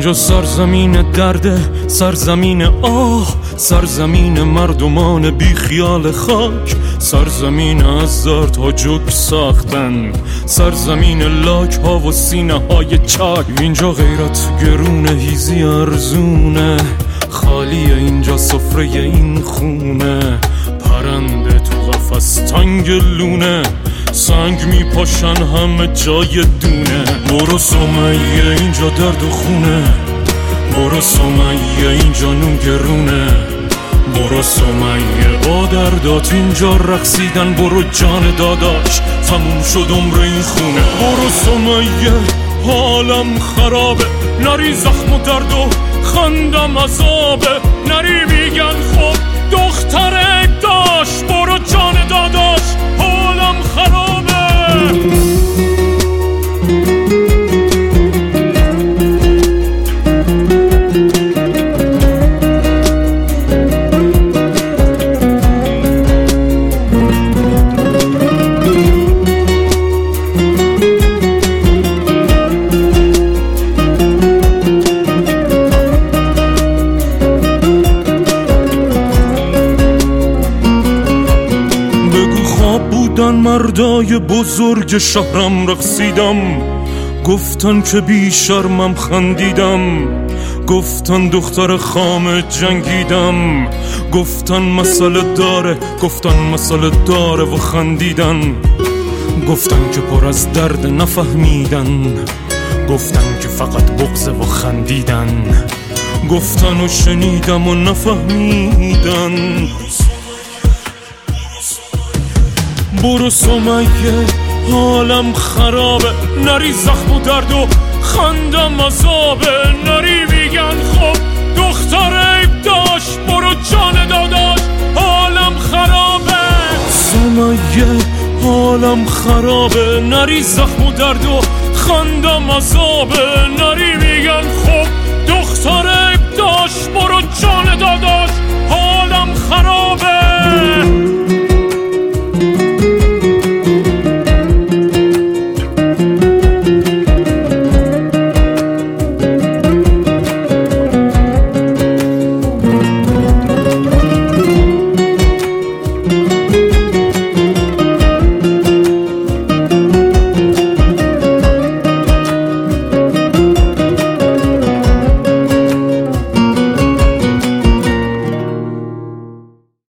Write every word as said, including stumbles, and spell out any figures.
اینجا سرزمین درده، سرزمین آه، سرزمین مردمان بی خیال خاک، سرزمین از زرد ها جوک ساختن، سرزمین لاک ها و سینه های چاک. اینجا غیرت گرونه، هیزی ارزونه، خالیه اینجا سفره این خونه، پرنده تو قفس تنگ لونه، سنگ میپاشن همه جای دونه. برو سمیه اینجا درد و خونه، برو سمیه اینجا نونگرونه، برو سمیه با دردات اینجا رقصیدن، برو جان داداش تموم شد عمر این خونه. برو سمیه حالم خرابه، نری زخم و درد و خندم عذابه، نری میگن خب دختره داشت، برو جان داداش حالم خرابه. مردای بزرگ شهرم رقصیدم، گفتن که بی شرمم خندیدم، گفتن دختر خام جنگیدم، گفتن مسئله داره، گفتن مسئله داره و خندیدن، گفتن که پر از درد نفهمیدن، گفتن که فقط بغضه و خندیدن، گفتن و شنیدم و نفهمیدن. برو سمیه حالم خرابه، نری زخم و درد و خندم عذابه، نری میگن خب دختر عیب داشت، برو جان داداش حالم خرابه. سمیه حالم خرابه، نری زخم و درد و خندم عذابه، نری میگن خب